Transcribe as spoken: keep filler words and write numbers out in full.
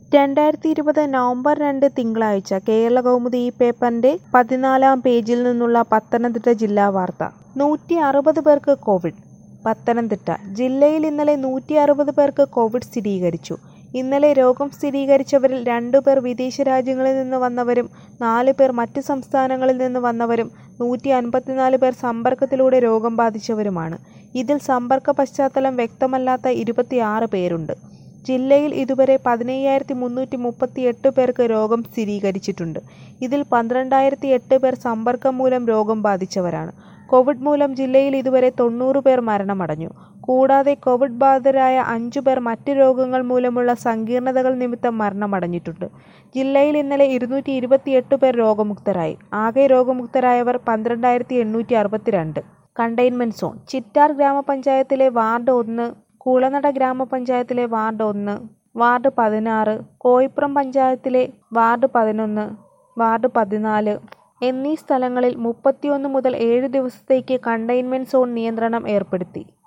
രണ്ടായിരത്തി ഇരുപത് നവംബർ രണ്ട് തിങ്കളാഴ്ച കേരളകൗമുദി ഈ പേപ്പറിന്റെ പതിനാലാം പേജിൽ നിന്നുള്ള പത്തനംതിട്ട ജില്ലാ വാർത്ത. നൂറ്റി അറുപത് പേർക്ക് കോവിഡ്. പത്തനംതിട്ട ജില്ലയിൽ ഇന്നലെ നൂറ്റി അറുപത് പേർക്ക് കോവിഡ് സ്ഥിരീകരിച്ചു. ഇന്നലെ രോഗം സ്ഥിരീകരിച്ചവരിൽ രണ്ടുപേർ വിദേശ രാജ്യങ്ങളിൽ നിന്ന് വന്നവരും നാല് പേർ മറ്റ് സംസ്ഥാനങ്ങളിൽ നിന്ന് വന്നവരും നൂറ്റി അൻപത്തിനാല് പേർ സമ്പർക്കത്തിലൂടെ രോഗം ബാധിച്ചവരുമാണ്. ഇതിൽ സമ്പർക്ക പശ്ചാത്തലം വ്യക്തമല്ലാത്ത ഇരുപത്തിയാറ് പേരുണ്ട്. ജില്ലയിൽ ഇതുവരെ പതിനയ്യായിരത്തി മുന്നൂറ്റി മുപ്പത്തിയെട്ട് പേർക്ക് രോഗം സ്ഥിരീകരിച്ചിട്ടുണ്ട്. ഇതിൽ പന്ത്രണ്ടായിരത്തി എട്ട് പേർ സമ്പർക്കം മൂലം രോഗം ബാധിച്ചവരാണ്. കോവിഡ് മൂലം ജില്ലയിൽ ഇതുവരെ തൊണ്ണൂറ് പേർ മരണമടഞ്ഞു. കൂടാതെ കോവിഡ് ബാധിതരായ അഞ്ചു പേർ മറ്റ് രോഗങ്ങൾ മൂലമുള്ള സങ്കീർണതകൾ നിമിത്തം മരണമടഞ്ഞിട്ടുണ്ട്. ജില്ലയിൽ ഇന്നലെ ഇരുന്നൂറ്റി ഇരുപത്തിയെട്ട് പേർ രോഗമുക്തരായി. ആകെ രോഗമുക്തരായവർ പന്ത്രണ്ടായിരത്തി എണ്ണൂറ്റി അറുപത്തിരണ്ട്. കണ്ടെയ്ൻമെന്റ് സോൺ ചിറ്റാർ ഗ്രാമപഞ്ചായത്തിലെ വാർഡ് ഒന്ന്, കുളനട ഗ്രാമപഞ്ചായത്തിലെ വാർഡ് ഒന്ന്, വാർഡ് പതിനാറ്, കോയിപ്പുറം പഞ്ചായത്തിലെ വാർഡ് പതിനൊന്ന്, വാർഡ് പതിനാല് എന്നീ സ്ഥലങ്ങളിൽ മുപ്പത്തിയൊന്ന് മുതൽ ഏഴ് ദിവസത്തേക്ക് കണ്ടെയ്ൻമെന്റ് സോൺ നിയന്ത്രണം ഏർപ്പെടുത്തി.